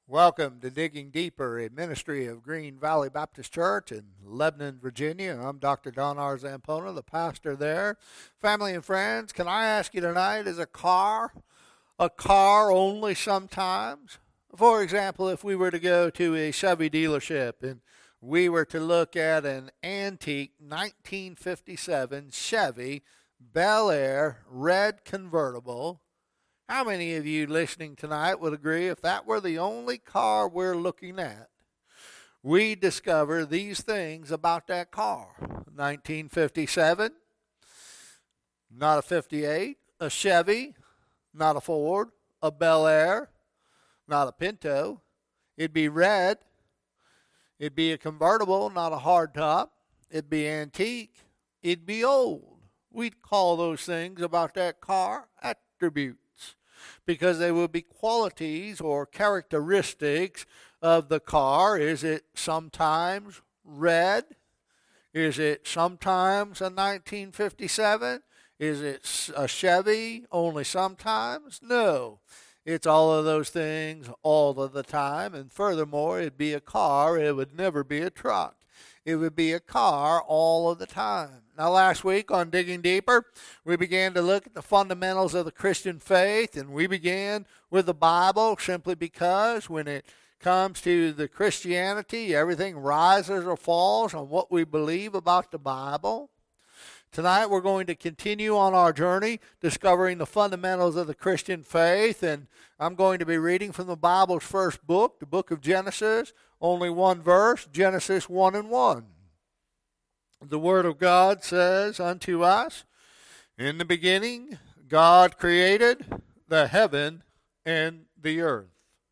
Welcome to Digging Deeper, a ministry of Green Valley Baptist Church in Lebanon, Virginia. I'm Dr. Don R. Zampona, the pastor there. Family and friends, can I ask you tonight, is a car only sometimes? For example, if we were to go to a Chevy dealership and we were to look at an antique 1957 Chevy Bel Air red convertible, how many of you listening tonight would agree if that were the only car we're looking at, we discover these things about that car? 1957, not a 58, a Chevy, not a Ford, a Bel Air, not a Pinto. It'd be red. It'd be a convertible, not a hardtop. It'd be antique. It'd be old. We'd call those things about that car attributes, because they will be qualities or characteristics of the car. Is it sometimes red? Is it sometimes a 1957? Is it a Chevy only sometimes? No. It's all of those things all of the time. And furthermore, it'd be a car. It would never be a truck. It would be a car all of the time. Now, last week on Digging Deeper, we began to look at the fundamentals of the Christian faith, and we began with the Bible simply because when it comes to the Christianity, everything rises or falls on what we believe about the Bible. Tonight we're going to continue on our journey discovering the fundamentals of the Christian faith, and I'm going to be reading from the Bible's first book, the book of Genesis, only one verse, Genesis 1:1. The Word of God says unto us, in the beginning God created the heaven and the earth.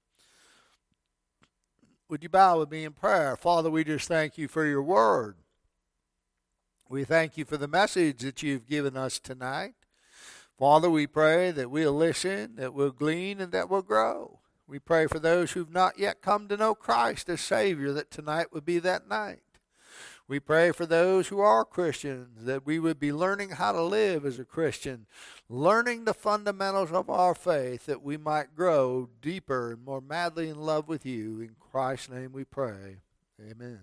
Would you bow with me in prayer? Father, we just thank you for your word. We thank you for the message that you've given us tonight. Father, we pray that we'll listen, that we'll glean, and that we'll grow. We pray for those who've not yet come to know Christ as Savior, that tonight would be that night. We pray for those who are Christians, that we would be learning how to live as a Christian, learning the fundamentals of our faith, that we might grow deeper and more madly in love with you. In Christ's name we pray. Amen.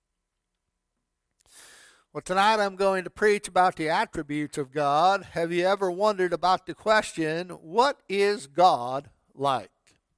Well, tonight I'm going to preach about the attributes of God. Have you ever wondered about the question, what is God like?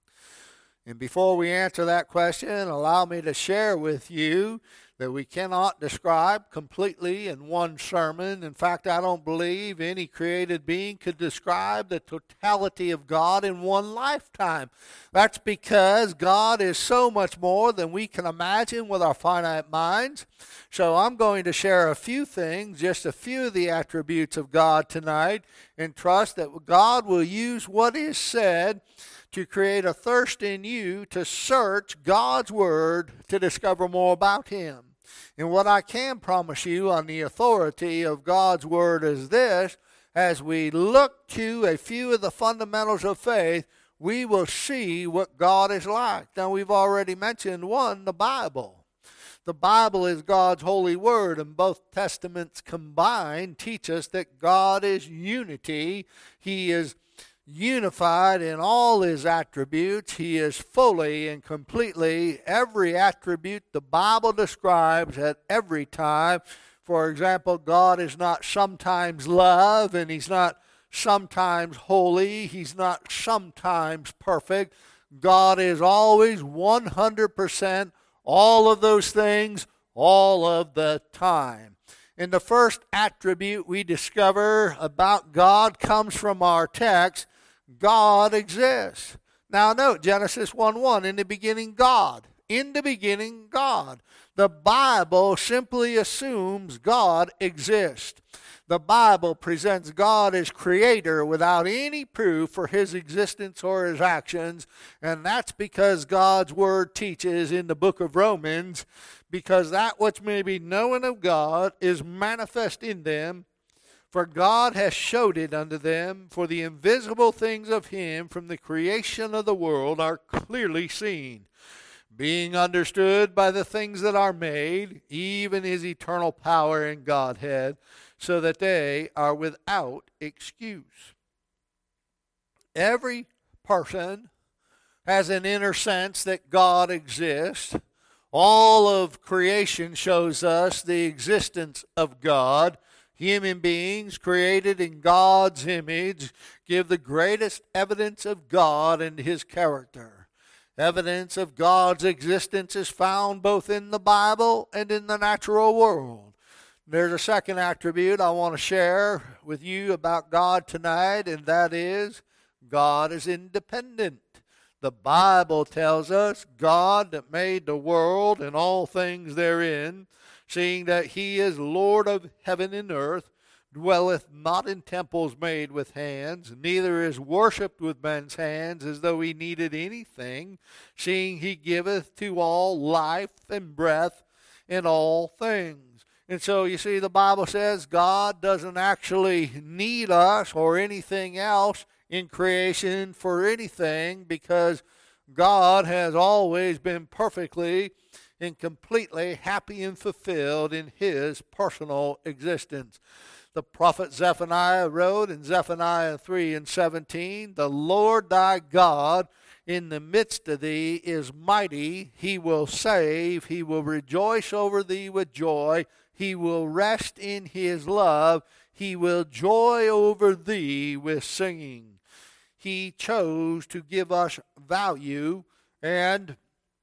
And before we answer that question, allow me to share with you that we cannot describe completely in one sermon. In fact, I don't believe any created being could describe the totality of God in one lifetime. That's because God is so much more than we can imagine with our finite minds. So I'm going to share a few things, just a few of the attributes of God tonight, and trust that God will use what is said to create a thirst in you to search God's Word to discover more about Him. And what I can promise you on the authority of God's Word is this: as we look to a few of the fundamentals of faith, we will see what God is like. Now, we've already mentioned one, the Bible. The Bible is God's holy word, and both testaments combined teach us that God is unity. He is unified in all his attributes. He is fully and completely every attribute the Bible describes at every time. For example, God is not sometimes love, and he's not sometimes holy. He's not sometimes perfect. God is always 100% all of those things all of the time. And the first attribute we discover about God comes from our text. God exists. Now note Genesis 1:1, in the beginning God. In the beginning God. The Bible simply assumes God exists. The Bible presents God as creator without any proof for his existence or his actions, and that's because God's word teaches in the book of Romans, because that which may be known of God is manifest in them, for God has showed it unto them, for the invisible things of him from the creation of the world are clearly seen, being understood by the things that are made, even his eternal power and Godhead, so that they are without excuse. Every person has an inner sense that God exists. All of creation shows us the existence of God. Human beings created in God's image give the greatest evidence of God and His character. Evidence of God's existence is found both in the Bible and in the natural world. There's a second attribute I want to share with you about God tonight, and that is God is independent. The Bible tells us God that made the world and all things therein, seeing that He is Lord of heaven and earth, dwelleth not in temples made with hands, neither is worshipped with men's hands as though He needed anything, seeing He giveth to all life and breath in all things. And so you see, the Bible says God doesn't actually need us or anything else in creation for anything, because God has always been perfectly and completely happy and fulfilled in His personal existence. The prophet Zephaniah wrote in Zephaniah 3:17, "The Lord thy God in the midst of thee is mighty. He will save. He will rejoice over thee with joy. He will rest in His love. He will joy over thee with singing." He chose to give us value and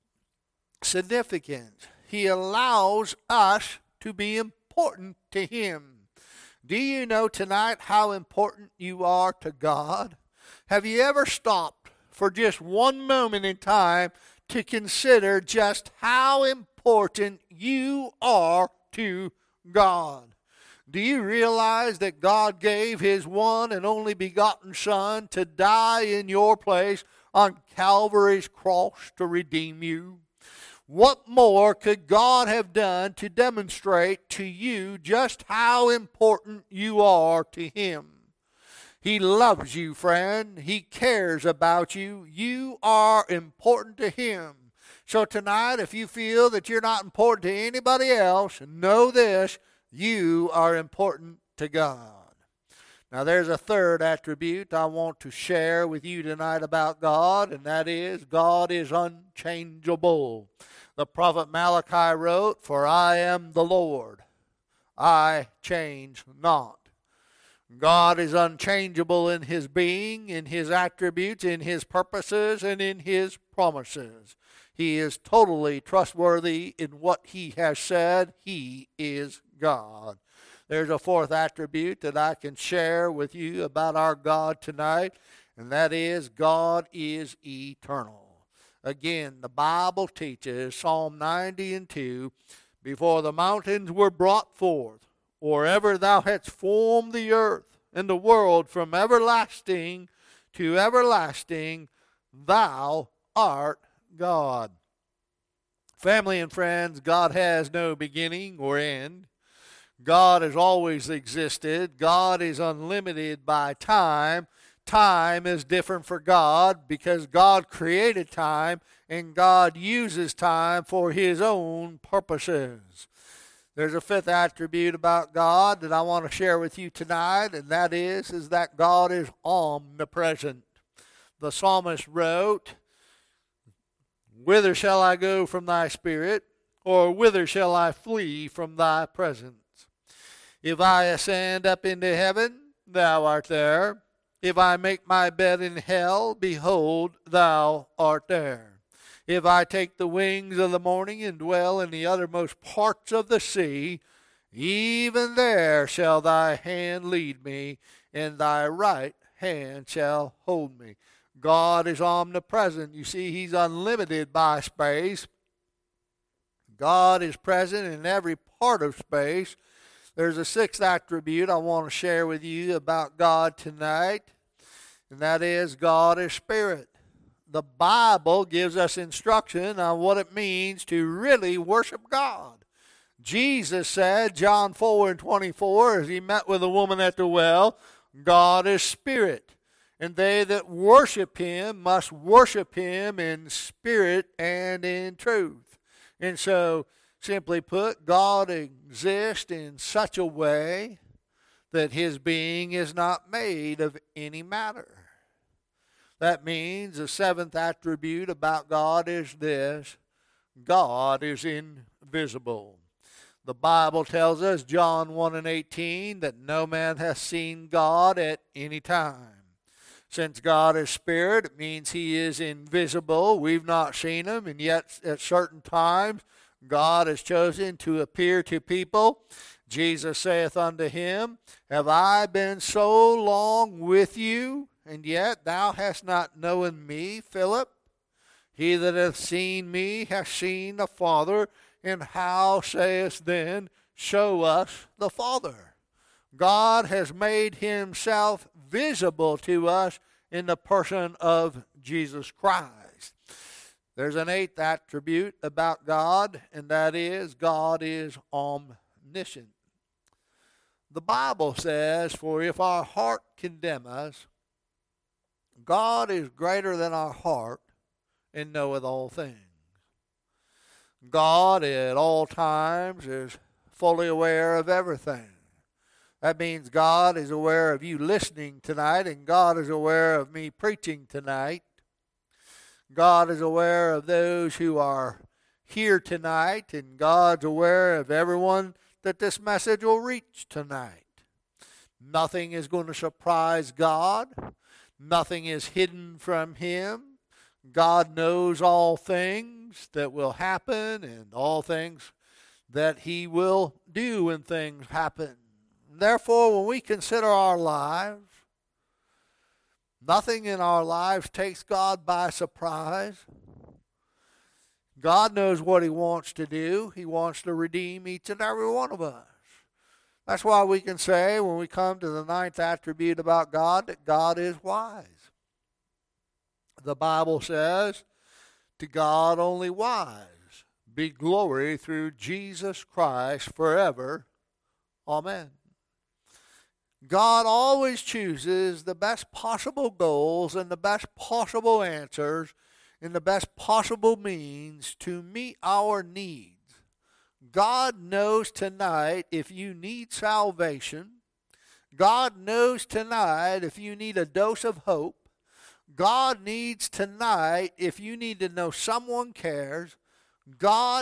significance. He allows us to be important to Him. Do you know tonight how important you are to God? Have you ever stopped for just one moment in time to consider just how important you are to God? Do you realize that God gave His one and only begotten Son to die in your place on Calvary's cross to redeem you? What more could God have done to demonstrate to you just how important you are to Him? He loves you, friend. He cares about you. You are important to Him. So tonight, if you feel that you're not important to anybody else, know this: you are important to God. Now there's a third attribute I want to share with you tonight about God, and that is God is unchangeable. The prophet Malachi wrote, "For I am the Lord, I change not." God is unchangeable in His being, in His attributes, in His purposes, and in His promises. He is totally trustworthy in what He has said. He is God. There's a fourth attribute that I can share with you about our God tonight, and that is God is eternal. Again, the Bible teaches, Psalm 90:2, "Before the mountains were brought forth, or ever thou hadst formed the earth and the world, from everlasting to everlasting, thou art God." Family and friends, God has no beginning or end. God has always existed. God is unlimited by time. Time is different for God because God created time and God uses time for His own purposes. There's a fifth attribute about God that I want to share with you tonight, and that is that God is omnipresent. The psalmist wrote, "Whither shall I go from thy spirit? Or whither shall I flee from thy presence? If I ascend up into heaven, thou art there. If I make my bed in hell, behold, thou art there. If I take the wings of the morning and dwell in the uttermost parts of the sea, even there shall thy hand lead me, and thy right hand shall hold me." God is omnipresent. You see, He's unlimited by space. God is present in every part of space. There's a sixth attribute I want to share with you about God tonight, and that is God is spirit. The Bible gives us instruction on what it means to really worship God. Jesus said, John 4:24, as He met with a woman at the well, God is spirit, and they that worship Him must worship Him in spirit and in truth. And so, simply put, God exists in such a way that His being is not made of any matter. That means the seventh attribute about God is this: God is invisible. The Bible tells us, John 1:18, that no man hath seen God at any time. Since God is spirit, it means he is invisible. We've not seen him, and yet at certain times God has chosen to appear to people. Jesus saith unto him, Have I been so long with you, and yet thou hast not known me, Philip? He that hath seen me hath seen the Father, and how sayest then, Show us the Father? God has made himself visible to us in the person of Jesus Christ. There's an eighth attribute about God, and that is God is omniscient. The Bible says, For if our heart condemn us, God is greater than our heart, and knoweth all things. God at all times is fully aware of everything. That means God is aware of you listening tonight, and God is aware of me preaching tonight. God is aware of those who are here tonight, and God's aware of everyone that this message will reach tonight. Nothing is going to surprise God. Nothing is hidden from him. God knows all things that will happen and all things that he will do when things happen. Therefore, when we consider our lives, nothing in our lives takes God by surprise. God knows what he wants to do. He wants to redeem each and every one of us. That's why we can say when we come to the ninth attribute about God that God is wise. The Bible says, To God only wise be glory through Jesus Christ forever. Amen. God always chooses the best possible goals and the best possible answers and the best possible means to meet our needs. God knows tonight if you need salvation. God knows tonight if you need a dose of hope. God needs tonight if you need to know someone cares. God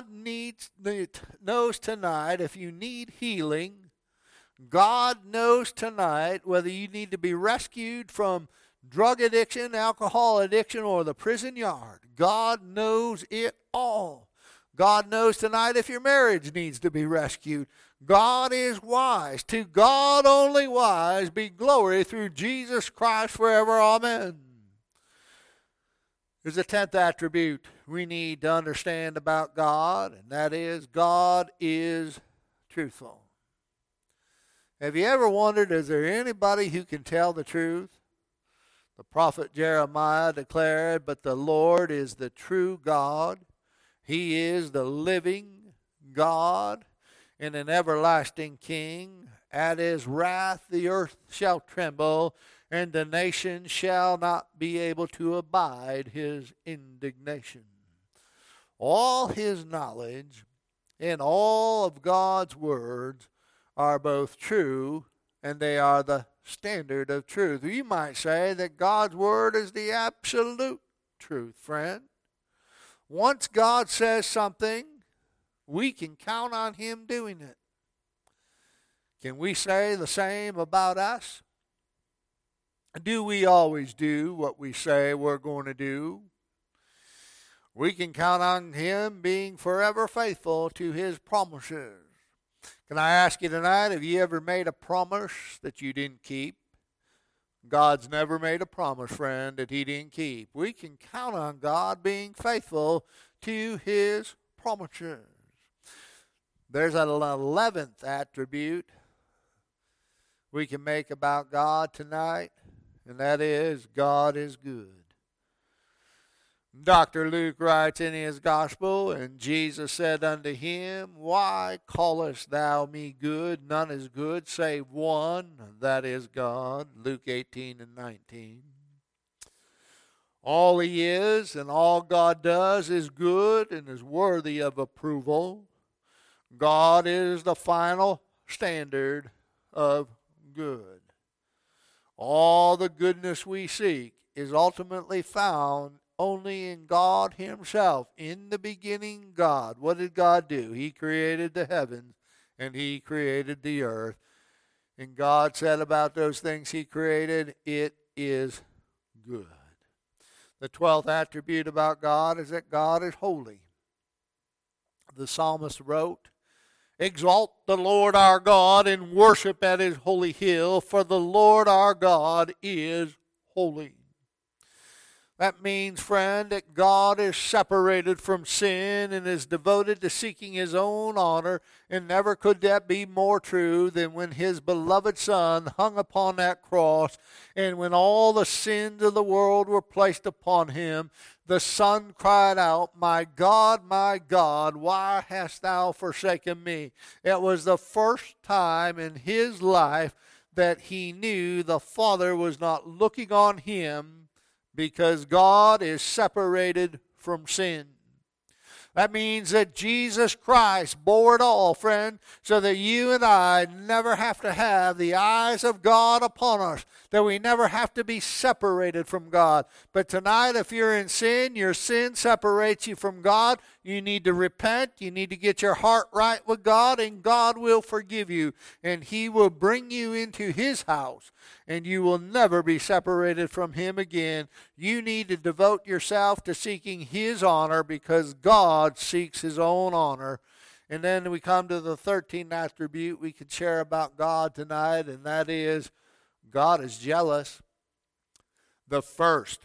knows tonight if you need healing. God knows tonight whether you need to be rescued from drug addiction, alcohol addiction, or the prison yard. God knows it all. God knows tonight if your marriage needs to be rescued. God is wise. To God only wise be glory through Jesus Christ forever. Amen. There's a 10th attribute we need to understand about God, and that is God is truthful. Have you ever wondered, is there anybody who can tell the truth? The prophet Jeremiah declared, But the Lord is the true God. He is the living God and an everlasting King. At his wrath the earth shall tremble, and the nations shall not be able to abide his indignation. All his knowledge and all of God's words are both true, and they are the standard of truth. You might say that God's word is the absolute truth, friend. Once God says something, we can count on him doing it. Can we say the same about us? Do we always do what we say we're going to do? We can count on him being forever faithful to his promises. Can I ask you tonight, have you ever made a promise that you didn't keep? God's never made a promise, friend, that he didn't keep. We can count on God being faithful to his promises. There's an 11th attribute we can make about God tonight, and that is God is good. Dr. Luke writes in his gospel, And Jesus said unto him, Why callest thou me good? None is good save one, that is God. Luke 18:19. All he is and all God does is good and is worthy of approval. God is the final standard of good. All the goodness we seek is ultimately found only in God himself. In the beginning, God. What did God do? He created the heavens and he created the earth. And God said about those things he created, it is good. The 12th attribute about God is that God is holy. The psalmist wrote, "Exalt the Lord our God and worship at his holy hill, for the Lord our God is holy." That means, friend, that God is separated from sin and is devoted to seeking his own honor, and never could that be more true than when his beloved Son hung upon that cross, and when all the sins of the world were placed upon him, the Son cried out, my God, why hast thou forsaken me?" It was the first time in his life that he knew the Father was not looking on him, because God is separated from sin. That means that Jesus Christ bore it all, friend, so that you and I never have to have the eyes of God upon us, that we never have to be separated from God. But tonight, if you're in sin, your sin separates you from God. You need to repent. You need to get your heart right with God, and God will forgive you, and he will bring you into his house, and you will never be separated from him again. You need to devote yourself to seeking his honor, because God seeks his own honor. And then we come to the 13th attribute we can share about God tonight, and that is God is jealous. The first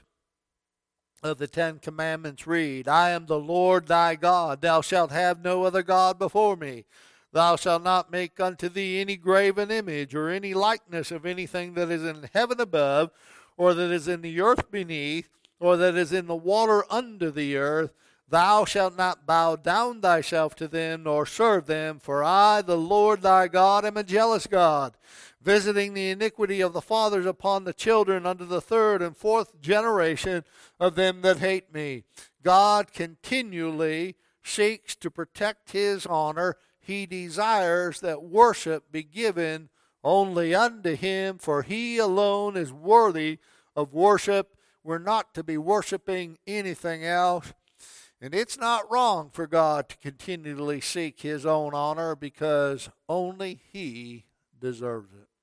of the 10 Commandments read, "I am the Lord thy God. Thou shalt have no other God before me. Thou shalt not make unto thee any graven image or any likeness of anything that is in heaven above, or that is in the earth beneath, or that is in the water under the earth. Thou shalt not bow down thyself to them, nor serve them, for I, the Lord thy God, am a jealous God, visiting the iniquity of the fathers upon the children unto the third and fourth generation of them that hate me." God continually seeks to protect his honor. He desires that worship be given only unto him, for he alone is worthy of worship. We're not to be worshiping anything else. And it's not wrong for God to continually seek his own honor, because only he deserves it.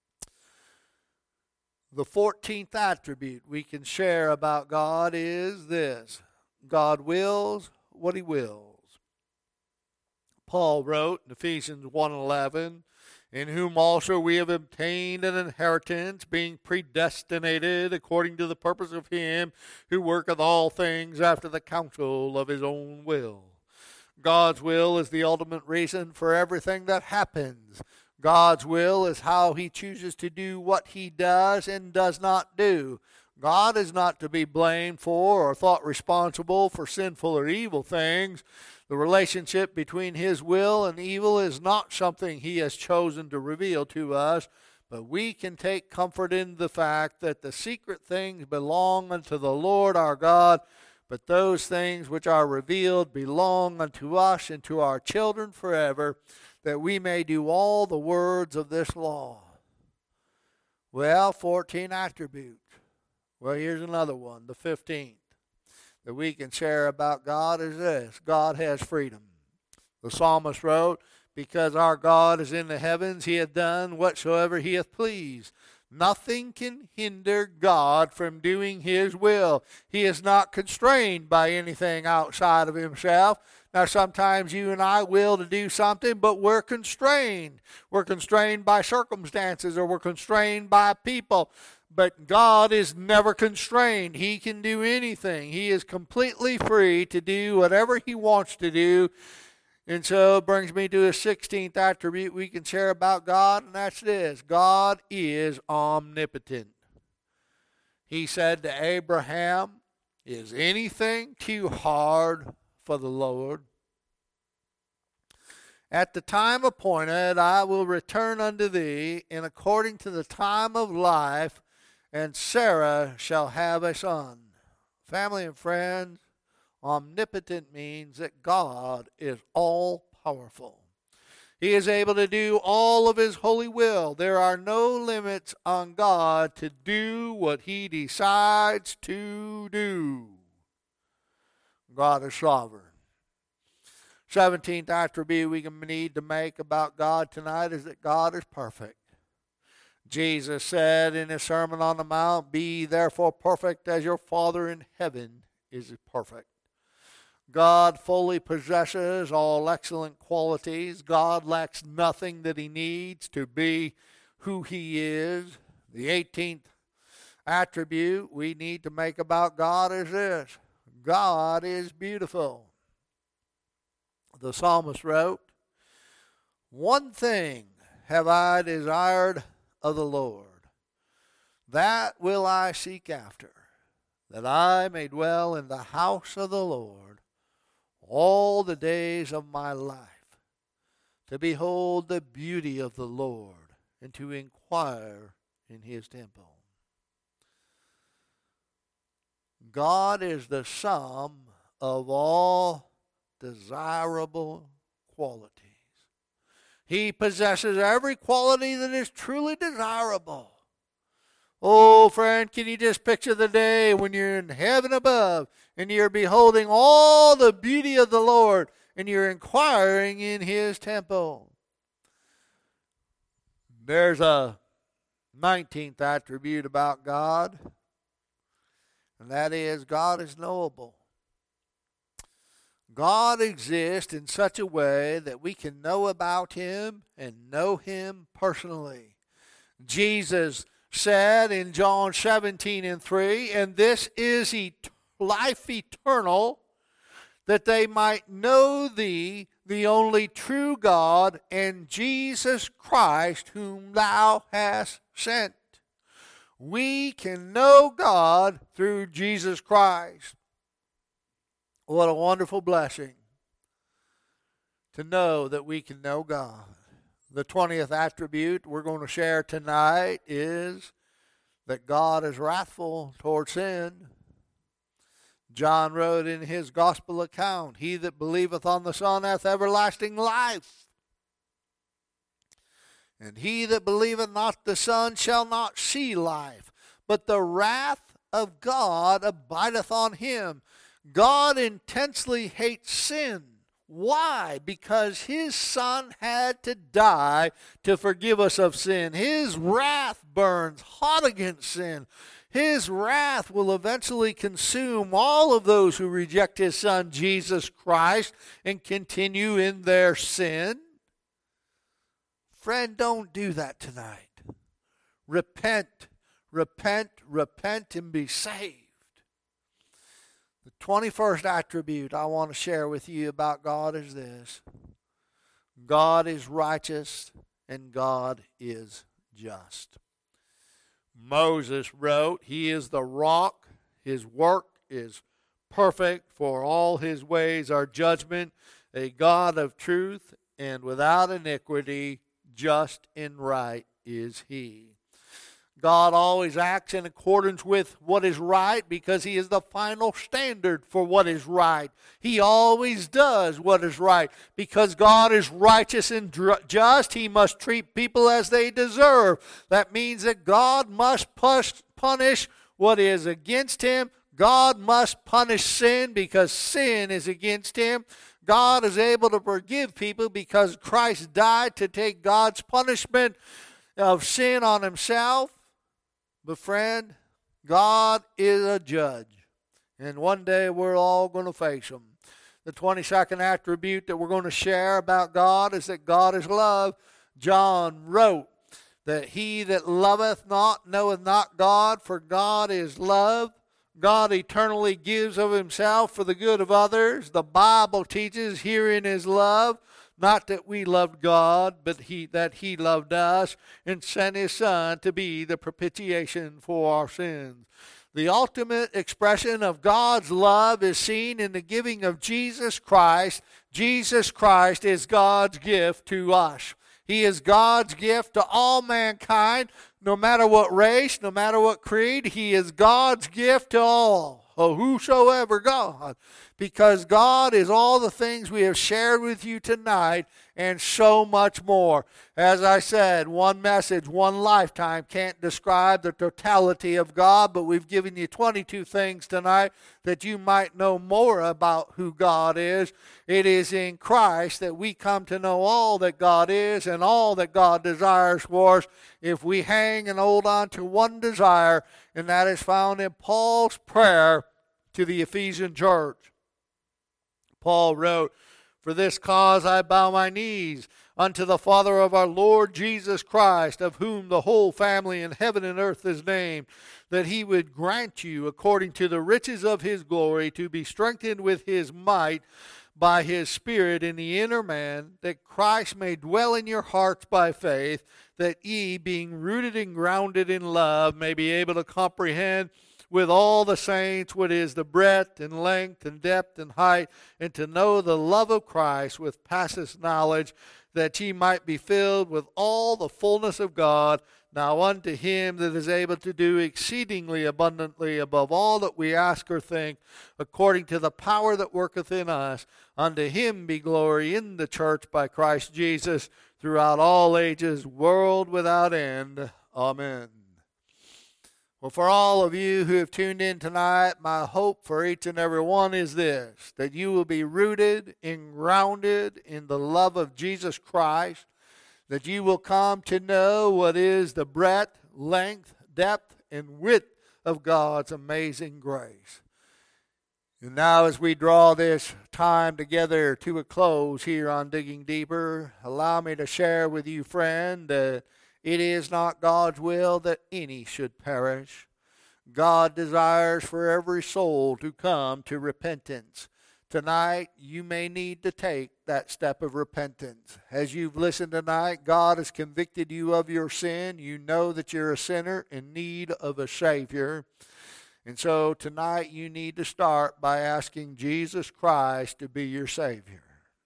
The 14th attribute we can share about God is this: God wills what he wills. Paul wrote in Ephesians 1:11, "In whom also we have obtained an inheritance, being predestinated according to the purpose of him who worketh all things after the counsel of his own will." God's will is the ultimate reason for everything that happens. God's will is how he chooses to do what he does and does not do. God is not to be blamed for or thought responsible for sinful or evil things. The relationship between his will and evil is not something he has chosen to reveal to us, but we can take comfort in the fact that the secret things belong unto the Lord our God, but those things which are revealed belong unto us and to our children forever, that we may do all the words of this law. Well, 14 attributes. Well, here's another one, the 15th, that we can share about God is this: God has freedom. The psalmist wrote, "Because our God is in the heavens, he hath done whatsoever he hath pleased." Nothing can hinder God from doing his will. He is not constrained by anything outside of himself. Now, sometimes you and I will to do something, but we're constrained. We're constrained by circumstances, or we're constrained by people. But God is never constrained. He can do anything. He is completely free to do whatever he wants to do. And so it brings me to a 16th attribute we can share about God, and that's this: God is omnipotent. He said to Abraham, "Is anything too hard for the Lord? At the time appointed I will return unto thee, and according to the time of life, and Sarah shall have a son." Family and friends, omnipotent means that God is all-powerful. He is able to do all of His holy will. There are no limits on God to do what He decides to do. God is sovereign. 17th attribute we need to make about God tonight is that God is perfect. Jesus said in His Sermon on the Mount, "Be therefore perfect as your Father in heaven is perfect." God fully possesses all excellent qualities. God lacks nothing that He needs to be who He is. The 18th attribute we need to make about God is this: God is beautiful. The psalmist wrote, "One thing have I desired of the Lord, that will I seek after, that I may dwell in the house of the Lord all the days of my life, to behold the beauty of the Lord, and to inquire in His temple." God is the sum of all desirable qualities. He possesses every quality that is truly desirable. Oh, friend, can you just picture the day when you're in heaven above and you're beholding all the beauty of the Lord and you're inquiring in His temple? There's a 19th attribute about God, and that is God is knowable. God exists in such a way that we can know about Him and know Him personally. Jesus said in John 17:3, "And this is life eternal, that they might know Thee, the only true God, and Jesus Christ, whom Thou hast sent." We can know God through Jesus Christ. What a wonderful blessing to know that we can know God. The 20th attribute we're going to share tonight is that God is wrathful toward sin. John wrote in his gospel account, "He that believeth on the Son hath everlasting life. And he that believeth not the Son shall not see life, but the wrath of God abideth on him." God intensely hates sin. Why? Because His Son had to die to forgive us of sin. His wrath burns hot against sin. His wrath will eventually consume all of those who reject His Son, Jesus Christ, and continue in their sin. Friend, don't do that tonight. Repent, repent, repent, and be saved. The 21st attribute I want to share with you about God is this: God is righteous and God is just. Moses wrote, "He is the rock, His work is perfect, for all His ways are judgment, a God of truth and without iniquity, just and right is He." God always acts in accordance with what is right because He is the final standard for what is right. He always does what is right. Because God is righteous and just, He must treat people as they deserve. That means that God must punish what is against Him. God must punish sin because sin is against Him. God is able to forgive people because Christ died to take God's punishment of sin on Himself. But friend, God is a judge, and one day we're all going to face Him. The 22nd attribute that we're going to share about God is that God is love. John wrote that he that loveth not knoweth not God, for God is love. God eternally gives of Himself for the good of others. The Bible teaches herein is love. Not that we loved God, but that He loved us and sent His Son to be the propitiation for our sins. The ultimate expression of God's love is seen in the giving of Jesus Christ. Jesus Christ is God's gift to us. He is God's gift to all mankind, no matter what race, no matter what creed. He is God's gift to all. Oh, whosoever God because God is all the things we have shared with you tonight and so much more. As I said, one message, one lifetime can't describe the totality of God, but we've given you 22 things tonight that you might know more about who God is. It is in Christ that we come to know all that God is and all that God desires for us if we hang and hold on to one desire, and that is found in Paul's prayer to the Ephesian church. Paul wrote, "For this cause I bow my knees unto the Father of our Lord Jesus Christ, of whom the whole family in heaven and earth is named, that he would grant you, according to the riches of his glory, to be strengthened with his might by his Spirit in the inner man, that Christ may dwell in your hearts by faith, that ye, being rooted and grounded in love, may be able to comprehend with all the saints what is the breadth and length and depth and height, and to know the love of Christ with passeth knowledge, that ye might be filled with all the fullness of God. Now unto him that is able to do exceedingly abundantly above all that we ask or think, according to the power that worketh in us, unto him be glory in the church by Christ Jesus, throughout all ages, world without end. Amen." Well, for all of you who have tuned in tonight, my hope for each and every one is this, that you will be rooted and grounded in the love of Jesus Christ, that you will come to know what is the breadth, length, depth, and width of God's amazing grace. And now as we draw this time together to a close here on Digging Deeper, allow me to share with you, friend, that it is not God's will that any should perish. God desires for every soul to come to repentance. Tonight, you may need to take that step of repentance. As you've listened tonight, God has convicted you of your sin. You know that you're a sinner in need of a Savior. And so tonight, you need to start by asking Jesus Christ to be your Savior.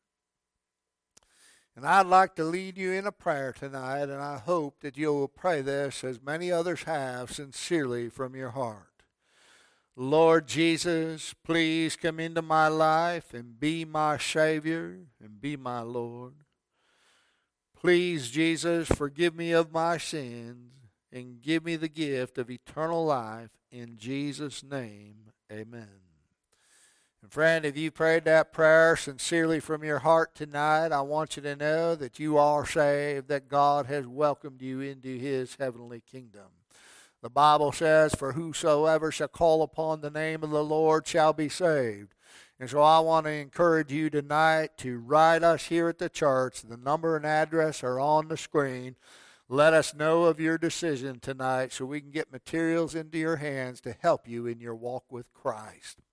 And I'd like to lead you in a prayer tonight, and I hope that you'll pray this, as many others have, sincerely from your heart. Lord Jesus, please come into my life and be my Savior and be my Lord. Please, Jesus, forgive me of my sins and give me the gift of eternal life. In Jesus' name, amen. And friend, if you prayed that prayer sincerely from your heart tonight, I want you to know that you are saved, that God has welcomed you into his heavenly kingdom. The Bible says, "For whosoever shall call upon the name of the Lord shall be saved." And so I want to encourage you tonight to write us here at the church. The number and address are on the screen. Let us know of your decision tonight so we can get materials into your hands to help you in your walk with Christ.